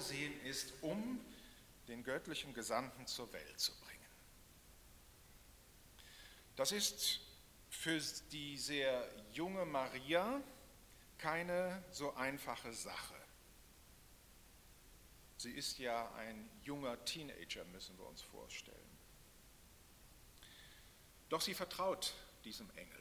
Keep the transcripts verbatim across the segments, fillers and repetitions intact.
vorgesehen ist, um den göttlichen Gesandten zur Welt zu bringen. Das ist für die sehr junge Maria keine so einfache Sache. Sie ist ja ein junger Teenager, müssen wir uns vorstellen. Doch sie vertraut diesem Engel.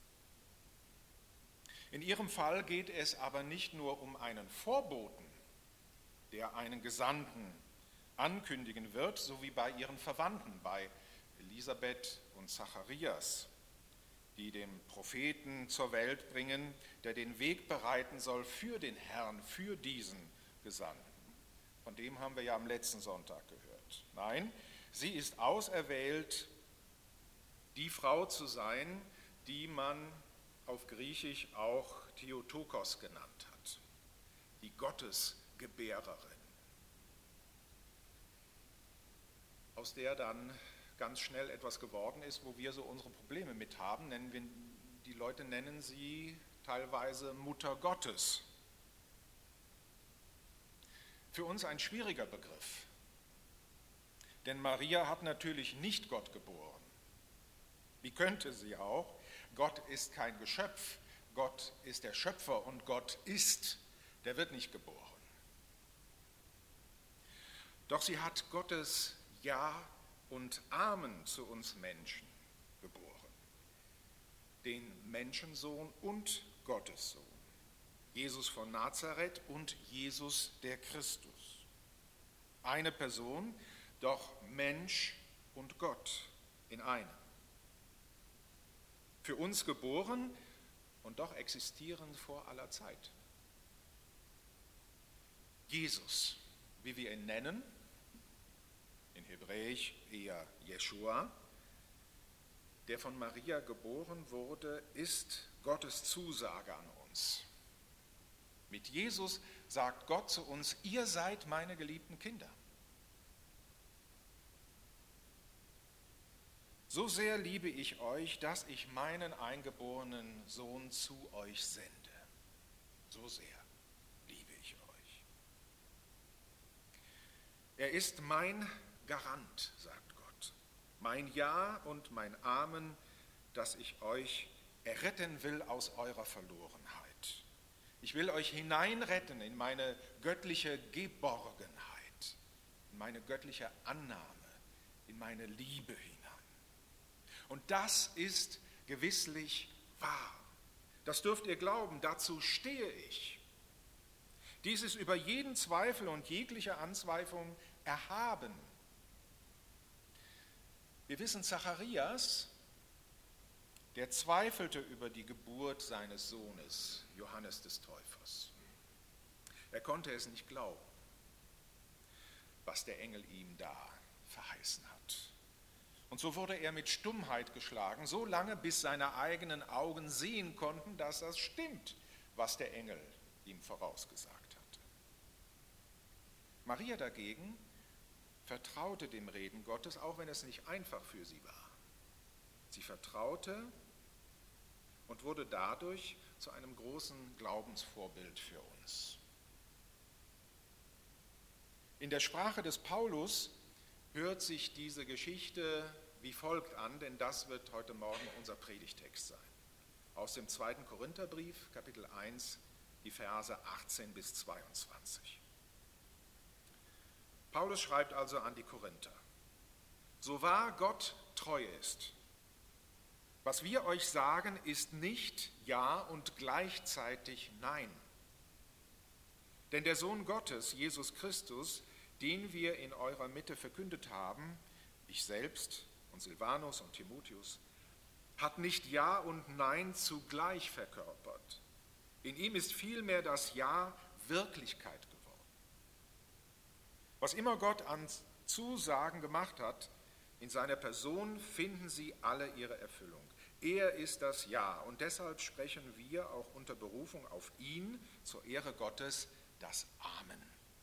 In ihrem Fall geht es aber nicht nur um einen Vorboten, der einen Gesandten ankündigen wird, so wie bei ihren Verwandten, bei Elisabeth und Zacharias, die den Propheten zur Welt bringen, der den Weg bereiten soll für den Herrn, für diesen Gesandten. Von dem haben wir ja am letzten Sonntag gehört. Nein, sie ist auserwählt, die Frau zu sein, die man auf Griechisch auch Theotokos genannt hat, die Gottesgebärerin, aus der dann ganz schnell etwas geworden ist, wo wir so unsere Probleme mit haben. Nennen wir, die Leute nennen sie teilweise Mutter Gottes. Für uns ein schwieriger Begriff, denn Maria hat natürlich nicht Gott geboren. Wie könnte sie auch? Gott ist kein Geschöpf, Gott ist der Schöpfer und Gott ist, der wird nicht geboren. Doch sie hat Gottes Ja und Amen zu uns Menschen geboren, den Menschensohn und Gottessohn, Jesus von Nazareth und Jesus der Christus. Eine Person, doch Mensch und Gott in einem. Für uns geboren und doch existierend vor aller Zeit. Jesus, wie wir ihn nennen, in Hebräisch eher Jeschua, der von Maria geboren wurde, ist Gottes Zusage an uns. Mit Jesus sagt Gott zu uns, ihr seid meine geliebten Kinder. So sehr liebe ich euch, dass ich meinen eingeborenen Sohn zu euch sende. So sehr liebe ich euch. Er ist mein Garant, sagt Gott, mein Ja und mein Amen, dass ich euch erretten will aus eurer Verlorenheit. Ich will euch hineinretten in meine göttliche Geborgenheit, in meine göttliche Annahme, in meine Liebe hinein. Und das ist gewisslich wahr. Das dürft ihr glauben, dazu stehe ich. Dies ist über jeden Zweifel und jegliche Anzweiflung erhaben. Wir wissen, Zacharias, der zweifelte über die Geburt seines Sohnes, Johannes des Täufers. Er konnte es nicht glauben, was der Engel ihm da verheißen hat. Und so wurde er mit Stummheit geschlagen, so lange, bis seine eigenen Augen sehen konnten, dass das stimmt, was der Engel ihm vorausgesagt hatte. Maria dagegen vertraute dem Reden Gottes, auch wenn es nicht einfach für sie war. Sie vertraute und wurde dadurch zu einem großen Glaubensvorbild für uns. In der Sprache des Paulus hört sich diese Geschichte wie folgt an, denn das wird heute Morgen unser Predigtext sein. Aus dem zweiten Korintherbrief, Kapitel eins, die Verse achtzehn bis zweiundzwanzig. Paulus schreibt also an die Korinther: So wahr Gott treu ist, was wir euch sagen, ist nicht Ja und gleichzeitig Nein. Denn der Sohn Gottes, Jesus Christus, den wir in eurer Mitte verkündet haben, ich selbst und Silvanus und Timotheus, hat nicht Ja und Nein zugleich verkörpert. In ihm ist vielmehr das Ja Wirklichkeit geworden. Was immer Gott an Zusagen gemacht hat, in seiner Person finden sie alle ihre Erfüllung. Er ist das Ja und deshalb sprechen wir auch unter Berufung auf ihn zur Ehre Gottes das Amen.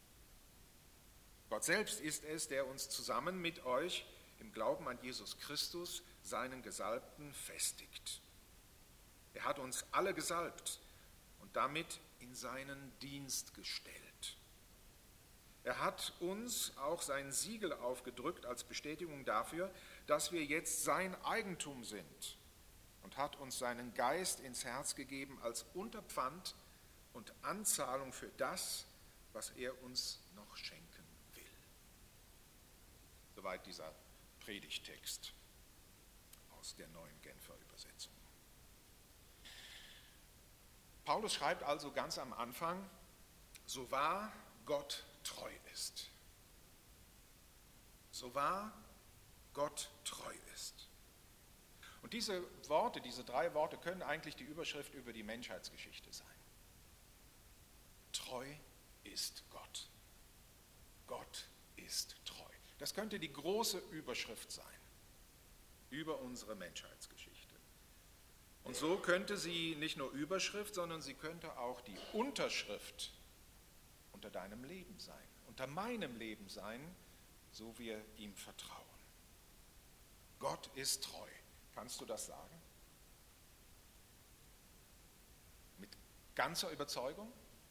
Gott selbst ist es, der uns zusammen mit euch im Glauben an Jesus Christus, seinen Gesalbten, festigt. Er hat uns alle gesalbt und damit in seinen Dienst gestellt. Er hat uns auch sein Siegel aufgedrückt als Bestätigung dafür, dass wir jetzt sein Eigentum sind und hat uns seinen Geist ins Herz gegeben als Unterpfand und Anzahlung für das, was er uns noch schenken will. Soweit dieser Predigttext aus der neuen Genfer Übersetzung. Paulus schreibt also ganz am Anfang, so wahr Gott treu ist. So wahr Gott treu ist. Und diese Worte, diese drei Worte können eigentlich die Überschrift über die Menschheitsgeschichte sein. Treu ist Gott. Gott ist treu. Das könnte die große Überschrift sein über unsere Menschheitsgeschichte. Und so könnte sie nicht nur Überschrift, sondern sie könnte auch die Unterschrift unter deinem Leben sein, unter meinem Leben sein, so wir ihm vertrauen. Gott ist treu. Kannst du das sagen? Mit ganzer Überzeugung?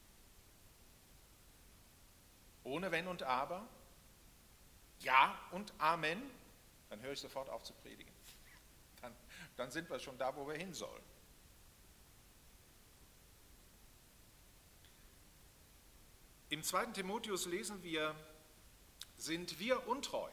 Ohne Wenn und Aber? Ja und Amen? Dann höre ich sofort auf zu predigen. Dann, dann sind wir schon da, wo wir hin sollen. Im zweiten Timotheus lesen wir, sind wir untreu?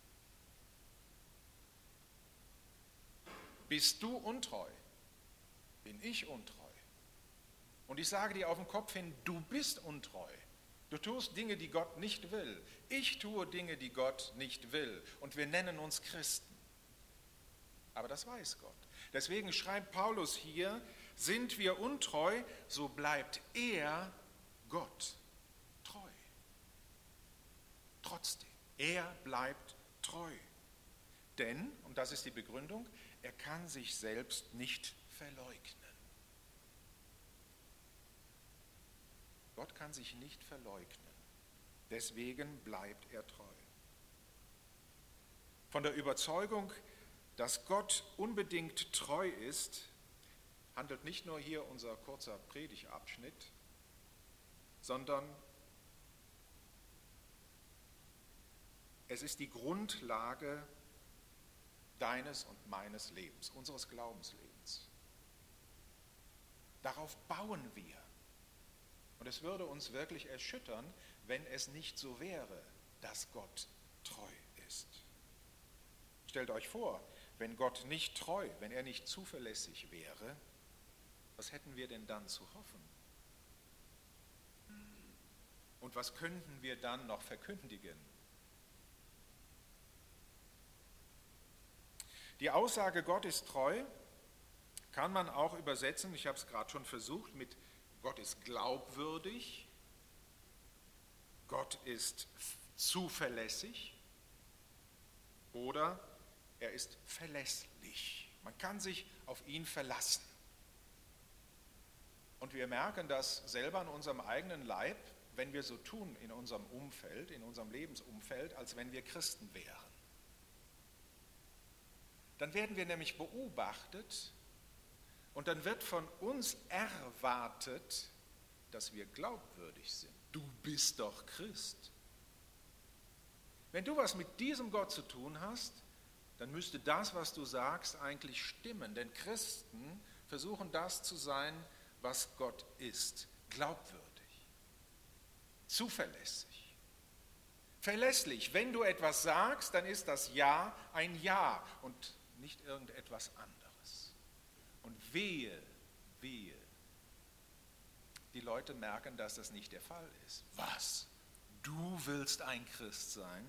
Bist du untreu? Bin ich untreu? Und ich sage dir auf den Kopf hin, du bist untreu. Du tust Dinge, die Gott nicht will. Ich tue Dinge, die Gott nicht will. Und wir nennen uns Christen. Aber das weiß Gott. Deswegen schreibt Paulus hier, sind wir untreu, so bleibt er, Gott, treu. Trotzdem, er bleibt treu. Denn, und das ist die Begründung, er kann sich selbst nicht verleugnen. Gott kann sich nicht verleugnen. Deswegen bleibt er treu. Von der Überzeugung, dass Gott unbedingt treu ist, handelt nicht nur hier unser kurzer Predigtabschnitt, sondern es ist die Grundlage deines und meines Lebens, unseres Glaubenslebens. Darauf bauen wir. Und es würde uns wirklich erschüttern, wenn es nicht so wäre, dass Gott treu ist. Stellt euch vor, wenn Gott nicht treu, wenn er nicht zuverlässig wäre, was hätten wir denn dann zu hoffen? Und was könnten wir dann noch verkündigen? Die Aussage, Gott ist treu, kann man auch übersetzen, ich habe es gerade schon versucht, mit Gott ist glaubwürdig, Gott ist zuverlässig oder er ist verlässlich. Man kann sich auf ihn verlassen. Und wir merken das selber in unserem eigenen Leib, wenn wir so tun in unserem Umfeld, in unserem Lebensumfeld, als wenn wir Christen wären. Dann werden wir nämlich beobachtet und dann wird von uns erwartet, dass wir glaubwürdig sind. Du bist doch Christ. Wenn du was mit diesem Gott zu tun hast, dann müsste das, was du sagst, eigentlich stimmen. Denn Christen versuchen das zu sein, was Gott ist. Glaubwürdig, zuverlässig, verlässlich. Wenn du etwas sagst, dann ist das Ja ein Ja und nicht irgendetwas anderes. Und wehe, wehe, die Leute merken, dass das nicht der Fall ist. Was? Du willst ein Christ sein?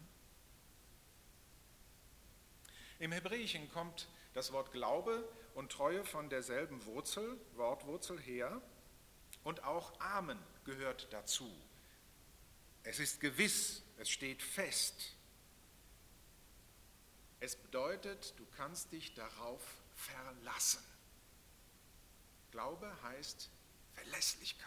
Im Hebräischen kommt das Wort Glaube und Treue von derselben Wurzel, Wortwurzel her, und auch Amen gehört dazu. Es ist gewiss, es steht fest. Es bedeutet, du kannst dich darauf verlassen. Glaube heißt Verlässlichkeit.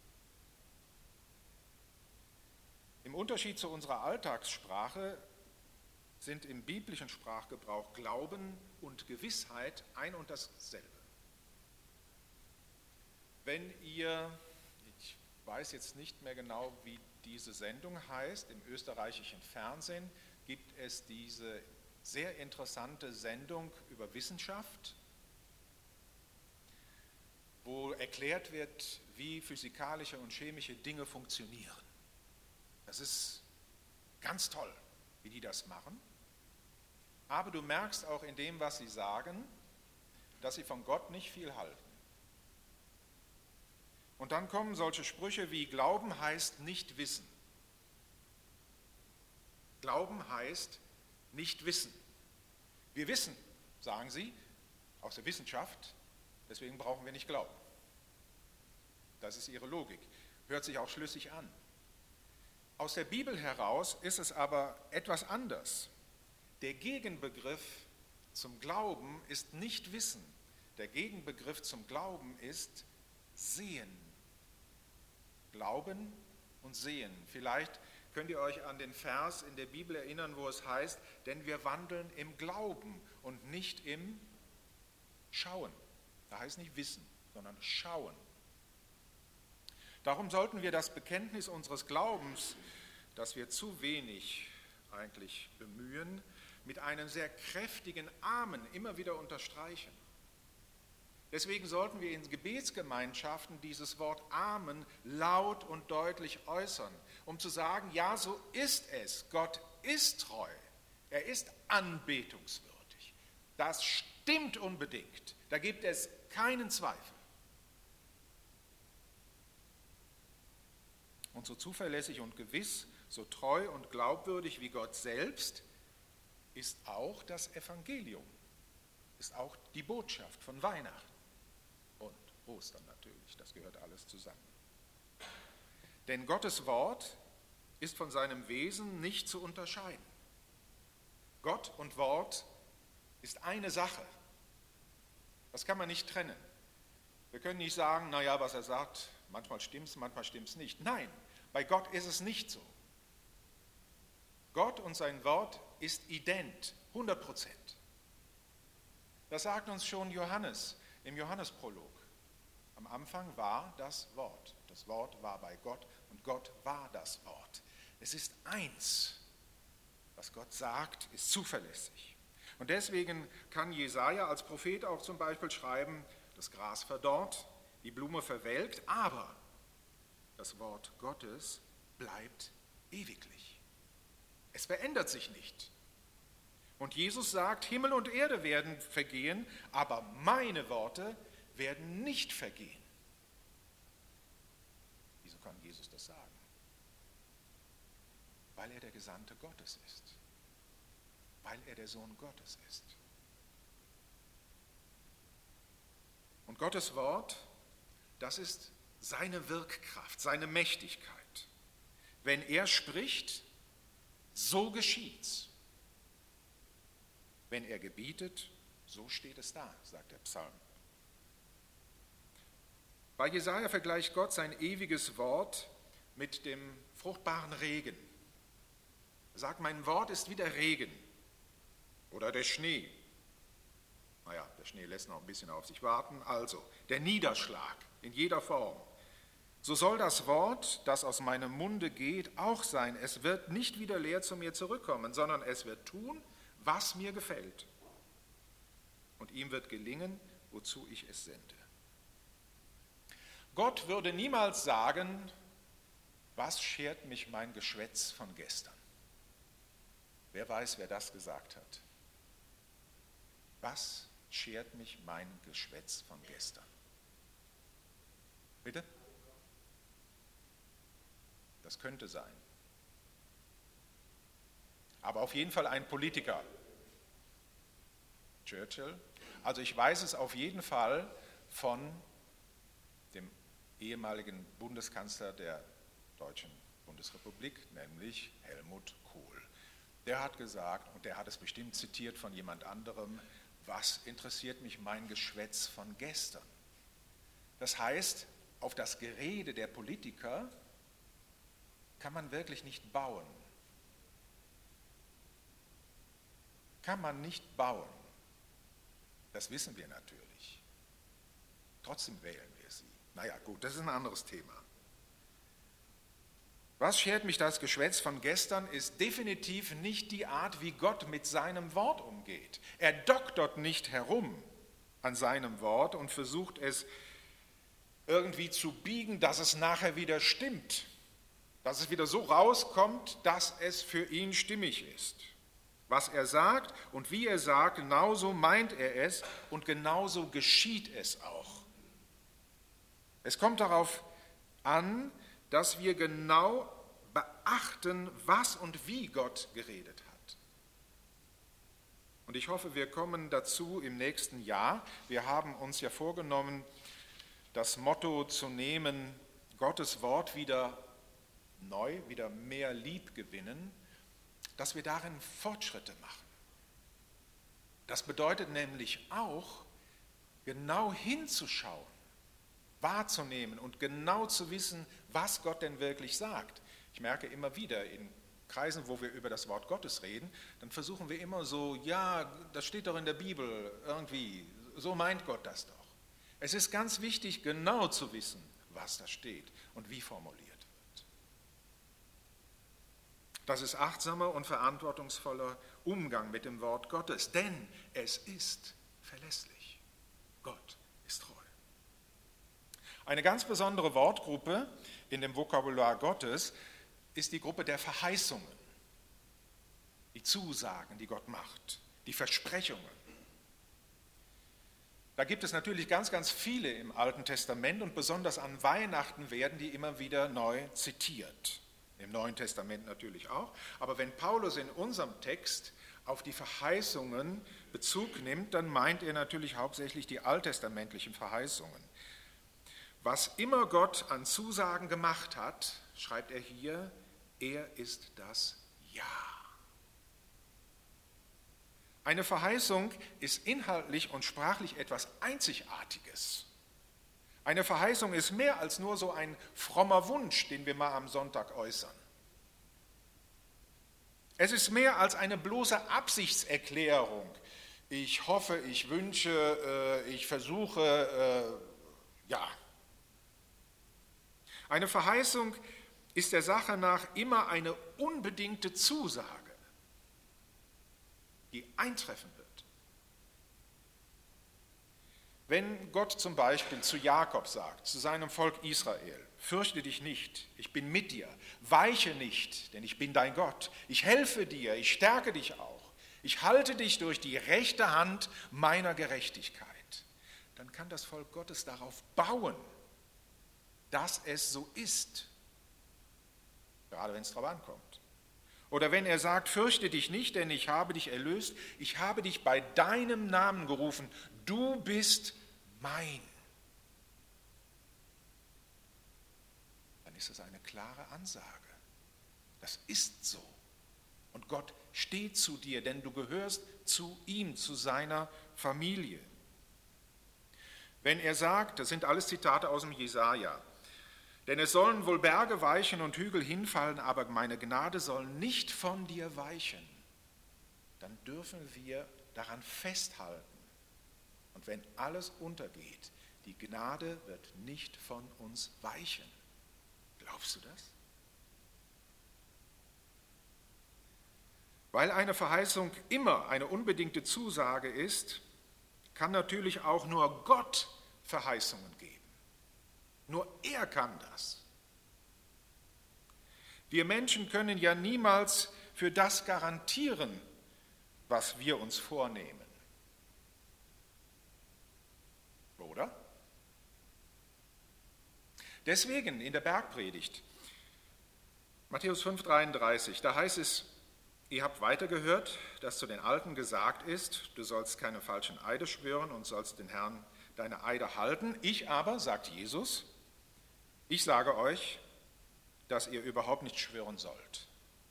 Im Unterschied zu unserer Alltagssprache sind im biblischen Sprachgebrauch Glauben und Gewissheit ein und dasselbe. Wenn ihr, ich weiß jetzt nicht mehr genau, wie diese Sendung heißt. Im österreichischen Fernsehen gibt es diese sehr interessante Sendung über Wissenschaft, wo erklärt wird, wie physikalische und chemische Dinge funktionieren. Das ist ganz toll, wie die das machen. Aber du merkst auch in dem, was sie sagen, dass sie von Gott nicht viel halten. Und dann kommen solche Sprüche wie: Glauben heißt nicht wissen. Glauben heißt nicht wissen. Wir wissen, sagen sie, aus der Wissenschaft, deswegen brauchen wir nicht glauben. Das ist ihre Logik. Hört sich auch schlüssig an. Aus der Bibel heraus ist es aber etwas anders. Der Gegenbegriff zum Glauben ist nicht Wissen. Der Gegenbegriff zum Glauben ist Sehen. Glauben und Sehen. Vielleicht könnt ihr euch an den Vers in der Bibel erinnern, wo es heißt, denn wir wandeln im Glauben und nicht im Schauen. Da heißt nicht Wissen, sondern Schauen. Darum sollten wir das Bekenntnis unseres Glaubens, das wir zu wenig eigentlich bemühen, mit einem sehr kräftigen Amen immer wieder unterstreichen. Deswegen sollten wir in Gebetsgemeinschaften dieses Wort Amen laut und deutlich äußern, um zu sagen, ja, so ist es. Gott ist treu. Er ist anbetungswürdig. Das stimmt unbedingt. Da gibt es keinen Zweifel. Und so zuverlässig und gewiss, so treu und glaubwürdig wie Gott selbst, ist auch das Evangelium, ist auch die Botschaft von Weihnachten. Und Ostern natürlich, das gehört alles zusammen. Denn Gottes Wort ist von seinem Wesen nicht zu unterscheiden. Gott und Wort ist eine Sache. Das kann man nicht trennen. Wir können nicht sagen, naja, was er sagt, manchmal stimmt es, manchmal stimmt es nicht. Nein, bei Gott ist es nicht so. Gott und sein Wort ist ident, hundert Prozent. Das sagt uns schon Johannes im Johannesprolog. Am Anfang war das Wort. Das Wort war bei Gott und Gott war das Wort. Es ist eins. Was Gott sagt, ist zuverlässig. Und deswegen kann Jesaja als Prophet auch zum Beispiel schreiben, das Gras verdorrt, die Blume verwelkt, aber das Wort Gottes bleibt ewiglich. Es verändert sich nicht. Und Jesus sagt, Himmel und Erde werden vergehen, aber meine Worte werden nicht vergehen. Wieso kann Jesus das sagen? Weil er der Gesandte Gottes ist. Weil er der Sohn Gottes ist. Und Gottes Wort, das ist seine Wirkkraft, seine Mächtigkeit. Wenn er spricht, so geschieht's. Wenn er gebietet, so steht es da, sagt der Psalm. Bei Jesaja vergleicht Gott sein ewiges Wort mit dem fruchtbaren Regen. Er sagt, mein Wort ist wie der Regen oder der Schnee. Naja, der Schnee lässt noch ein bisschen auf sich warten. Also, der Niederschlag in jeder Form. So soll das Wort, das aus meinem Munde geht, auch sein. Es wird nicht wieder leer zu mir zurückkommen, sondern es wird tun, was mir gefällt. Und ihm wird gelingen, wozu ich es sende. Gott würde niemals sagen, was schert mich mein Geschwätz von gestern? Wer weiß, wer das gesagt hat? Was schert mich mein Geschwätz von gestern? Bitte? Das könnte sein. Aber auf jeden Fall ein Politiker. Churchill. Also ich weiß es auf jeden Fall von dem ehemaligen Bundeskanzler der Deutschen Bundesrepublik, nämlich Helmut Kohl. Der hat gesagt, und der hat es bestimmt zitiert von jemand anderem, was interessiert mich mein Geschwätz von gestern? Das heißt, auf das Gerede der Politiker kann man wirklich nicht bauen. Kann man nicht bauen. Das wissen wir natürlich. Trotzdem wählen wir sie. Naja, gut, das ist ein anderes Thema. Was schert mich das Geschwätz von gestern, ist definitiv nicht die Art, wie Gott mit seinem Wort umgeht. Er doktert nicht herum an seinem Wort und versucht es irgendwie zu biegen, dass es nachher wieder stimmt, dass es wieder so rauskommt, dass es für ihn stimmig ist. Was er sagt und wie er sagt, genauso meint er es und genauso geschieht es auch. Es kommt darauf an, dass wir genau beachten, was und wie Gott geredet hat. Und ich hoffe, wir kommen dazu im nächsten Jahr. Wir haben uns ja vorgenommen, das Motto zu nehmen, Gottes Wort wieder neu, wieder mehr lieb gewinnen, dass wir darin Fortschritte machen. Das bedeutet nämlich auch, genau hinzuschauen, wahrzunehmen und genau zu wissen, was Gott denn wirklich sagt. Ich merke immer wieder in Kreisen, wo wir über das Wort Gottes reden, dann versuchen wir immer so, ja, das steht doch in der Bibel irgendwie, so meint Gott das doch. Es ist ganz wichtig, genau zu wissen, was da steht und wie formuliert wird. Das ist achtsamer und verantwortungsvoller Umgang mit dem Wort Gottes, denn es ist verlässlich. Gott ist treu. Eine ganz besondere Wortgruppe in dem Vokabular Gottes ist die Gruppe der Verheißungen, die Zusagen, die Gott macht, die Versprechungen. Da gibt es natürlich ganz, ganz viele im Alten Testament und besonders an Weihnachten werden die immer wieder neu zitiert. Im Neuen Testament natürlich auch. Aber wenn Paulus in unserem Text auf die Verheißungen Bezug nimmt, dann meint er natürlich hauptsächlich die alttestamentlichen Verheißungen. Was immer Gott an Zusagen gemacht hat, schreibt er hier, er ist das Ja. Eine Verheißung ist inhaltlich und sprachlich etwas Einzigartiges. Eine Verheißung ist mehr als nur so ein frommer Wunsch, den wir mal am Sonntag äußern. Es ist mehr als eine bloße Absichtserklärung. Ich hoffe, ich wünsche, ich versuche, ja. Eine Verheißung ist der Sache nach immer eine unbedingte Zusage, die eintreffen wird. Wenn Gott zum Beispiel zu Jakob sagt, zu seinem Volk Israel, fürchte dich nicht, ich bin mit dir, weiche nicht, denn ich bin dein Gott, ich helfe dir, ich stärke dich auch, ich halte dich durch die rechte Hand meiner Gerechtigkeit, dann kann das Volk Gottes darauf bauen, dass es so ist, gerade wenn es drauf ankommt. Oder wenn er sagt, fürchte dich nicht, denn ich habe dich erlöst, ich habe dich bei deinem Namen gerufen, du bist mein. Dann ist das eine klare Ansage. Das ist so. Und Gott steht zu dir, denn du gehörst zu ihm, zu seiner Familie. Wenn er sagt, das sind alles Zitate aus dem Jesaja, denn es sollen wohl Berge weichen und Hügel hinfallen, aber meine Gnade soll nicht von dir weichen, dann dürfen wir daran festhalten. Und wenn alles untergeht, die Gnade wird nicht von uns weichen. Glaubst du das? Weil eine Verheißung immer eine unbedingte Zusage ist, kann natürlich auch nur Gott Verheißungen geben. Nur er kann das. Wir Menschen können ja niemals für das garantieren, was wir uns vornehmen. Oder? Deswegen in der Bergpredigt, Matthäus fünf, dreiunddreißig, da heißt es, ihr habt weitergehört, dass zu den Alten gesagt ist, du sollst keine falschen Eide schwören und sollst den Herrn deine Eide halten. Ich aber, sagt Jesus, ich sage euch, dass ihr überhaupt nicht schwören sollt.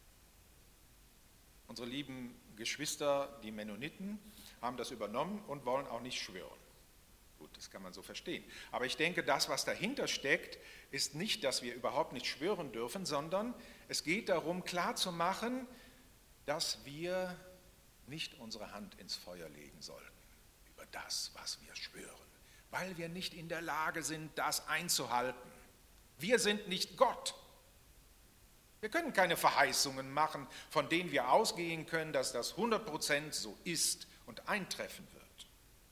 Unsere lieben Geschwister, die Mennoniten, haben das übernommen und wollen auch nicht schwören. Gut, das kann man so verstehen. Aber ich denke, das, was dahinter steckt, ist nicht, dass wir überhaupt nicht schwören dürfen, sondern es geht darum, klarzumachen, dass wir nicht unsere Hand ins Feuer legen sollten über das, was wir schwören, weil wir nicht in der Lage sind, das einzuhalten. Wir sind nicht Gott. Wir können keine Verheißungen machen, von denen wir ausgehen können, dass das hundert Prozent so ist und eintreffen wird.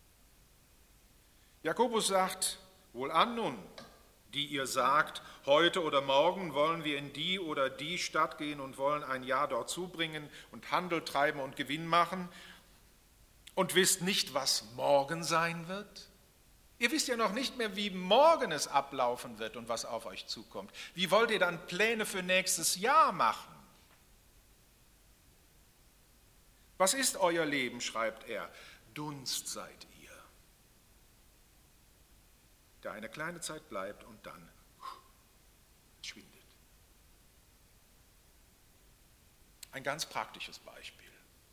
Jakobus sagt, wohlan nun, die ihr sagt, heute oder morgen wollen wir in die oder die Stadt gehen und wollen ein Jahr dort zubringen und Handel treiben und Gewinn machen und wisst nicht, was morgen sein wird? Ihr wisst ja noch nicht mehr, wie morgen es ablaufen wird und was auf euch zukommt. Wie wollt ihr dann Pläne für nächstes Jahr machen? Was ist euer Leben, schreibt er, Dunst seid ihr, der eine kleine Zeit bleibt und dann schwindet. Ein ganz praktisches Beispiel.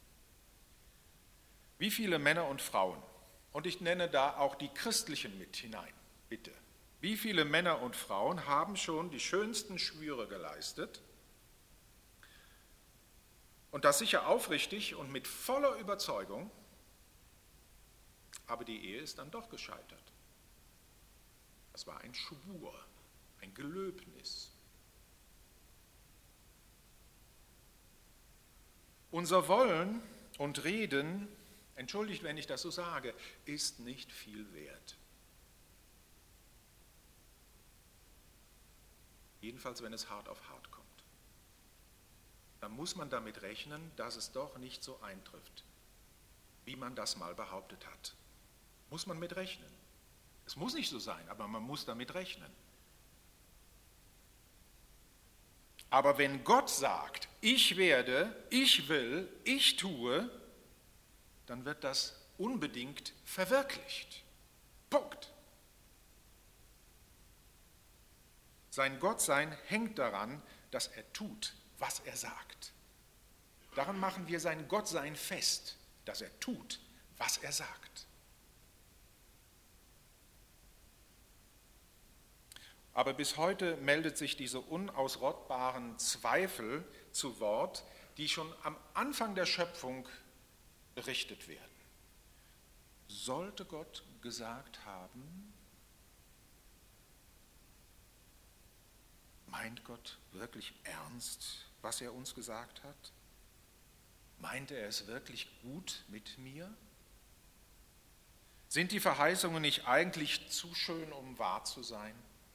Wie viele Männer und Frauen, und ich nenne da auch die Christlichen mit hinein, bitte, wie viele Männer und Frauen haben schon die schönsten Schwüre geleistet und das sicher aufrichtig und mit voller Überzeugung, aber die Ehe ist dann doch gescheitert. Das war ein Schwur, ein Gelöbnis. Unser Wollen und Reden, entschuldigt, wenn ich das so sage, ist nicht viel wert. Jedenfalls, wenn es hart auf hart kommt. Dann muss man damit rechnen, dass es doch nicht so eintrifft, wie man das mal behauptet hat. Muss man mit rechnen. Es muss nicht so sein, aber man muss damit rechnen. Aber wenn Gott sagt, ich werde, ich will, ich tue, dann wird das unbedingt verwirklicht. Punkt. Sein Gottsein hängt daran, dass er tut, was er sagt. Daran machen wir sein Gottsein fest, dass er tut, was er sagt. Aber bis heute meldet sich diese unausrottbaren Zweifel zu Wort, die schon am Anfang der Schöpfung berichtet werden. Sollte Gott gesagt haben, meint Gott wirklich ernst, was er uns gesagt hat? Meint er es wirklich gut mit mir? Sind die Verheißungen nicht eigentlich zu schön, um wahr zu sein?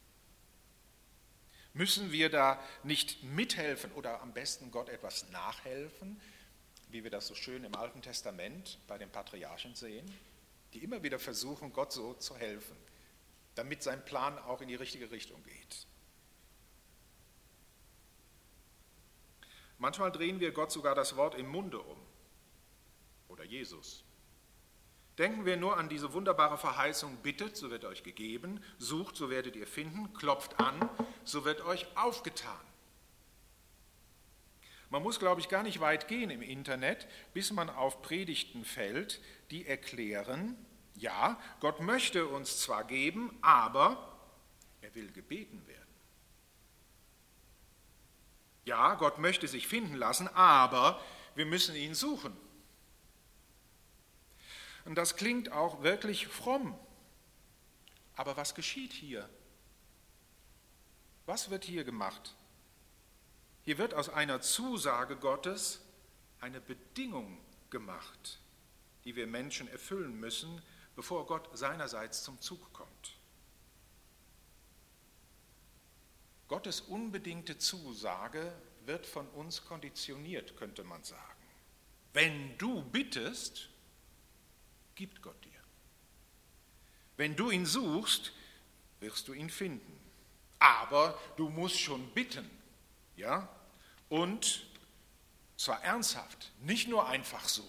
Müssen wir da nicht mithelfen oder am besten Gott etwas nachhelfen, wie wir das so schön im Alten Testament bei den Patriarchen sehen, die immer wieder versuchen, Gott so zu helfen, damit sein Plan auch in die richtige Richtung geht. Manchmal drehen wir Gott sogar das Wort im Munde um oder Jesus. Denken wir nur an diese wunderbare Verheißung, bittet, so wird euch gegeben, sucht, so werdet ihr finden, klopft an, so wird euch aufgetan. Man muss, glaube ich, gar nicht weit gehen im Internet, bis man auf Predigten fällt, die erklären, ja, Gott möchte uns zwar geben, aber er will gebeten werden. Ja, Gott möchte sich finden lassen, aber wir müssen ihn suchen. Und das klingt auch wirklich fromm. Aber was geschieht hier? Was wird hier gemacht? Hier wird aus einer Zusage Gottes eine Bedingung gemacht, die wir Menschen erfüllen müssen, bevor Gott seinerseits zum Zug kommt. Gottes unbedingte Zusage wird von uns konditioniert, könnte man sagen. Wenn du bittest, gibt Gott dir. Wenn du ihn suchst, wirst du ihn finden. Aber du musst schon bitten, ja? Und zwar ernsthaft, nicht nur einfach so.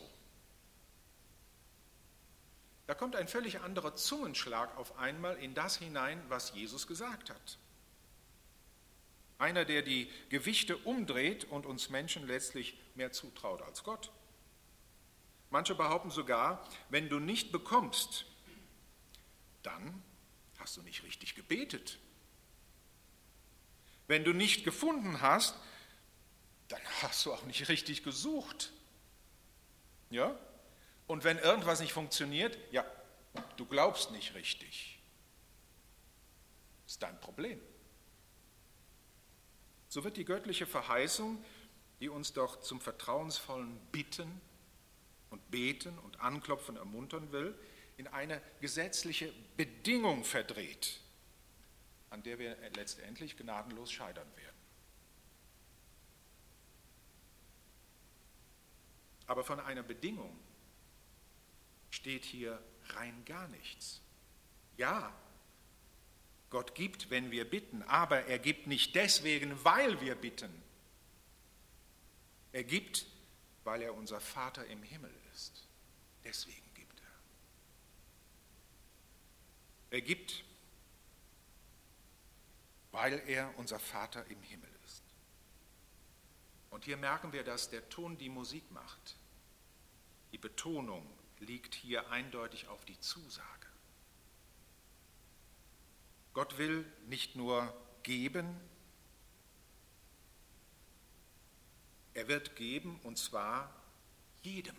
Da kommt ein völlig anderer Zungenschlag auf einmal in das hinein, was Jesus gesagt hat. Einer, der die Gewichte umdreht und uns Menschen letztlich mehr zutraut als Gott. Manche behaupten sogar, wenn du nicht bekommst, dann hast du nicht richtig gebetet. Wenn du nicht gefunden hast, dann hast du auch nicht richtig gesucht. Ja? Und wenn irgendwas nicht funktioniert, ja, du glaubst nicht richtig. Das ist dein Problem. So wird die göttliche Verheißung, die uns doch zum vertrauensvollen Bitten und Beten und Anklopfen ermuntern will, in eine gesetzliche Bedingung verdreht, an der wir letztendlich gnadenlos scheitern werden. Aber von einer Bedingung steht hier rein gar nichts. Ja, Gott gibt, wenn wir bitten, aber er gibt nicht deswegen, weil wir bitten. Er gibt, weil er unser Vater im Himmel ist. Deswegen gibt er. Er gibt, weil er unser Vater im Himmel ist. Und hier merken wir, dass der Ton die Musik macht. Die Betonung liegt hier eindeutig auf die Zusage. Gott will nicht nur geben, er wird geben, und zwar jedem.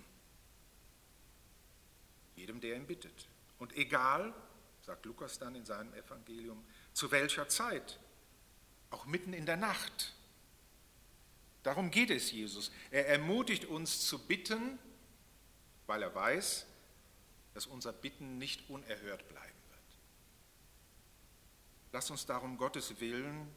Jedem, der ihn bittet. Und egal, sagt Lukas dann in seinem Evangelium, zu welcher Zeit, auch mitten in der Nacht. Darum geht es Jesus. Er ermutigt uns zu bitten, weil er weiß, dass unser Bitten nicht unerhört bleiben wird. Lass uns darum Gottes Willen,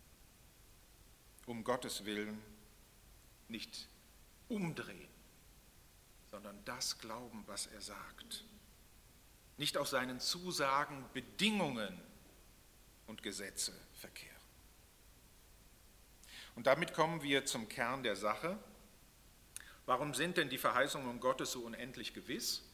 um Gottes Willen nicht umdrehen, sondern das glauben, was er sagt. Nicht auf seinen Zusagen, Bedingungen und Gesetze verkehren. Und damit kommen wir zum Kern der Sache. Warum sind denn die Verheißungen Gottes so unendlich gewiss?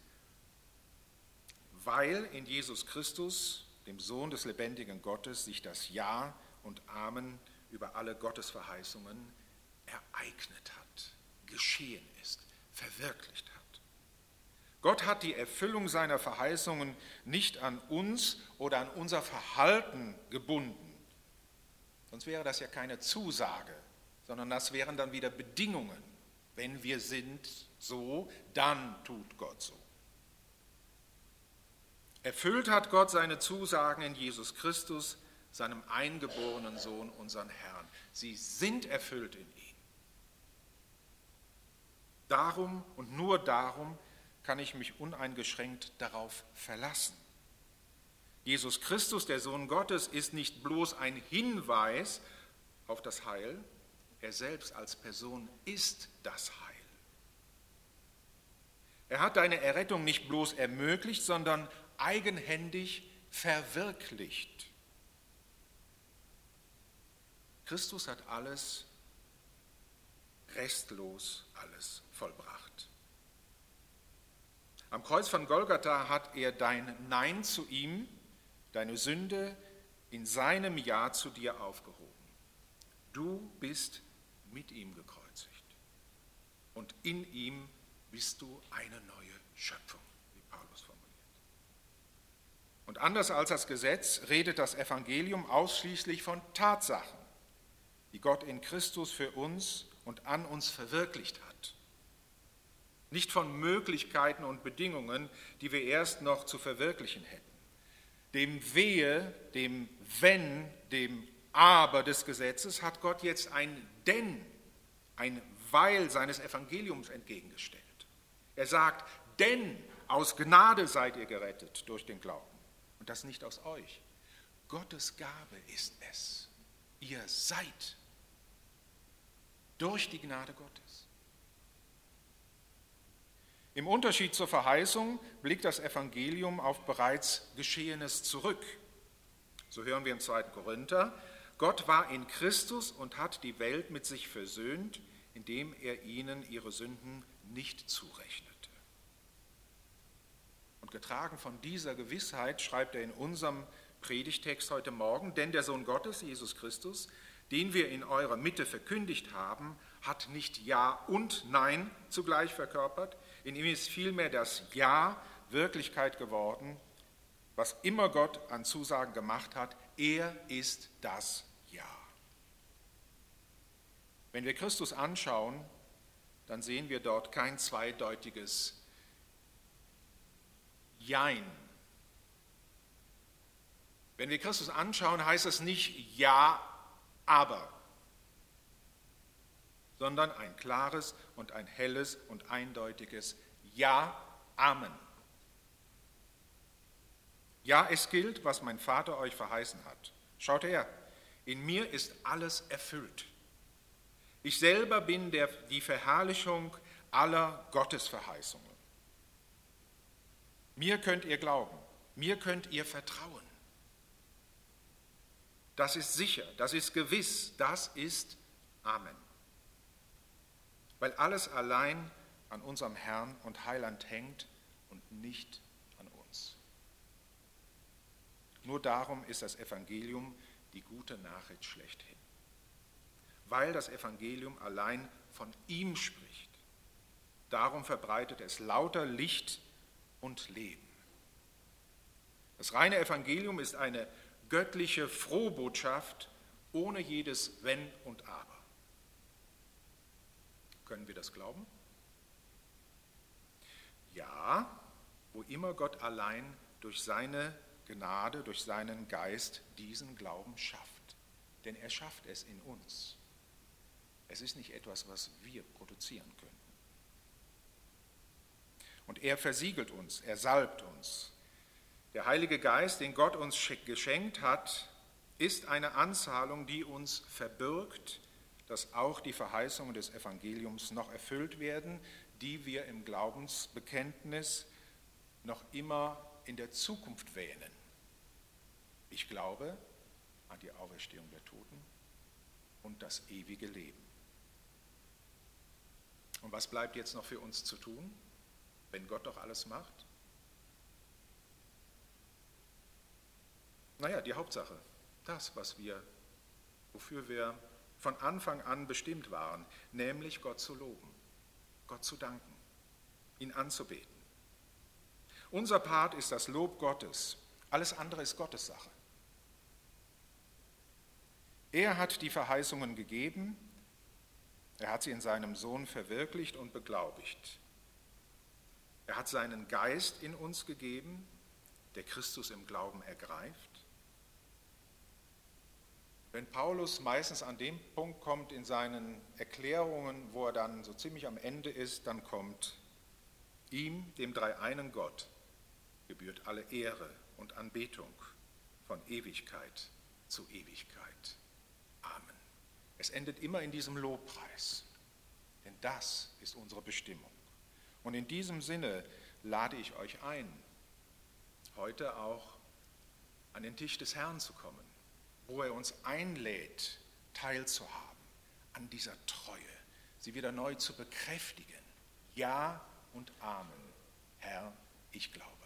Weil in Jesus Christus, dem Sohn des lebendigen Gottes, sich das Ja und Amen über alle Gottesverheißungen ereignet hat, geschehen ist, verwirklicht hat. Gott hat die Erfüllung seiner Verheißungen nicht an uns oder an unser Verhalten gebunden. Sonst wäre das ja keine Zusage, sondern das wären dann wieder Bedingungen. Wenn wir sind so, dann tut Gott so. Erfüllt hat Gott seine Zusagen in Jesus Christus, seinem eingeborenen Sohn, unseren Herrn. Sie sind erfüllt in ihm. Darum und nur darum kann ich mich uneingeschränkt darauf verlassen. Jesus Christus, der Sohn Gottes, ist nicht bloß ein Hinweis auf das Heil, er selbst als Person ist das Heil. Er hat deine Errettung nicht bloß ermöglicht, sondern eigenhändig verwirklicht. Christus hat alles, restlos alles vollbracht. Am Kreuz von Golgatha hat er dein Nein zu ihm, deine Sünde in seinem Ja zu dir aufgehoben. Du bist mit ihm gekreuzigt und in ihm bist du eine neue Schöpfung, wie Paulus formuliert. Und anders als das Gesetz redet das Evangelium ausschließlich von Tatsachen, die Gott in Christus für uns und an uns verwirklicht hat. Nicht von Möglichkeiten und Bedingungen, die wir erst noch zu verwirklichen hätten. Dem Wehe, dem Wenn, dem Aber des Gesetzes hat Gott jetzt ein Denn, ein Weil seines Evangeliums entgegengestellt. Er sagt, denn aus Gnade seid ihr gerettet durch den Glauben. Und das nicht aus euch. Gottes Gabe ist es. Ihr seid durch die Gnade Gottes. Im Unterschied zur Verheißung blickt das Evangelium auf bereits Geschehenes zurück. So hören wir im zweiten Korinther, Gott war in Christus und hat die Welt mit sich versöhnt, indem er ihnen ihre Sünden nicht zurechnete. Und getragen von dieser Gewissheit schreibt er in unserem Predigtext heute Morgen, denn der Sohn Gottes, Jesus Christus, den wir in eurer Mitte verkündigt haben, hat nicht Ja und Nein zugleich verkörpert. In ihm ist vielmehr das Ja Wirklichkeit geworden, was immer Gott an Zusagen gemacht hat. Er ist das Ja. Wenn wir Christus anschauen, dann sehen wir dort kein zweideutiges Jein. Wenn wir Christus anschauen, heißt es nicht Ja, aber. sondern ein klares und ein helles und eindeutiges Ja, Amen. Ja, es gilt, was mein Vater euch verheißen hat. Schaut her, in mir ist alles erfüllt. Ich selber bin der, die Verherrlichung aller Gottesverheißungen. Mir könnt ihr glauben, mir könnt ihr vertrauen. Das ist sicher, das ist gewiss, das ist Amen. Weil alles allein an unserem Herrn und Heiland hängt und nicht an uns. Nur darum ist das Evangelium die gute Nachricht schlechthin. Weil das Evangelium allein von ihm spricht. Darum verbreitet es lauter Licht und Leben. Das reine Evangelium ist eine göttliche Frohbotschaft ohne jedes Wenn und Aber. Können wir das glauben? Ja, wo immer Gott allein durch seine Gnade, durch seinen Geist diesen Glauben schafft. Denn er schafft es in uns. Es ist nicht etwas, was wir produzieren können. Und er versiegelt uns, er salbt uns. Der Heilige Geist, den Gott uns geschenkt hat, ist eine Anzahlung, die uns verbirgt, dass auch die Verheißungen des Evangeliums noch erfüllt werden, die wir im Glaubensbekenntnis noch immer in der Zukunft wähnen. Ich glaube an die Auferstehung der Toten und das ewige Leben. Und was bleibt jetzt noch für uns zu tun, wenn Gott doch alles macht? Naja, die Hauptsache, das, was wir, wofür wir von Anfang an bestimmt waren, nämlich Gott zu loben, Gott zu danken, ihn anzubeten. Unser Part ist das Lob Gottes, alles andere ist Gottes Sache. Er hat die Verheißungen gegeben, er hat sie in seinem Sohn verwirklicht und beglaubigt. Er hat seinen Geist in uns gegeben, der Christus im Glauben ergreift. Wenn Paulus meistens an dem Punkt kommt in seinen Erklärungen, wo er dann so ziemlich am Ende ist, dann kommt ihm, dem dreieinen Gott, gebührt alle Ehre und Anbetung von Ewigkeit zu Ewigkeit. Amen. Es endet immer in diesem Lobpreis, denn das ist unsere Bestimmung. Und in diesem Sinne lade ich euch ein, heute auch an den Tisch des Herrn zu kommen, wo er uns einlädt, teilzuhaben an dieser Treue, sie wieder neu zu bekräftigen. Ja und Amen. Herr, ich glaube.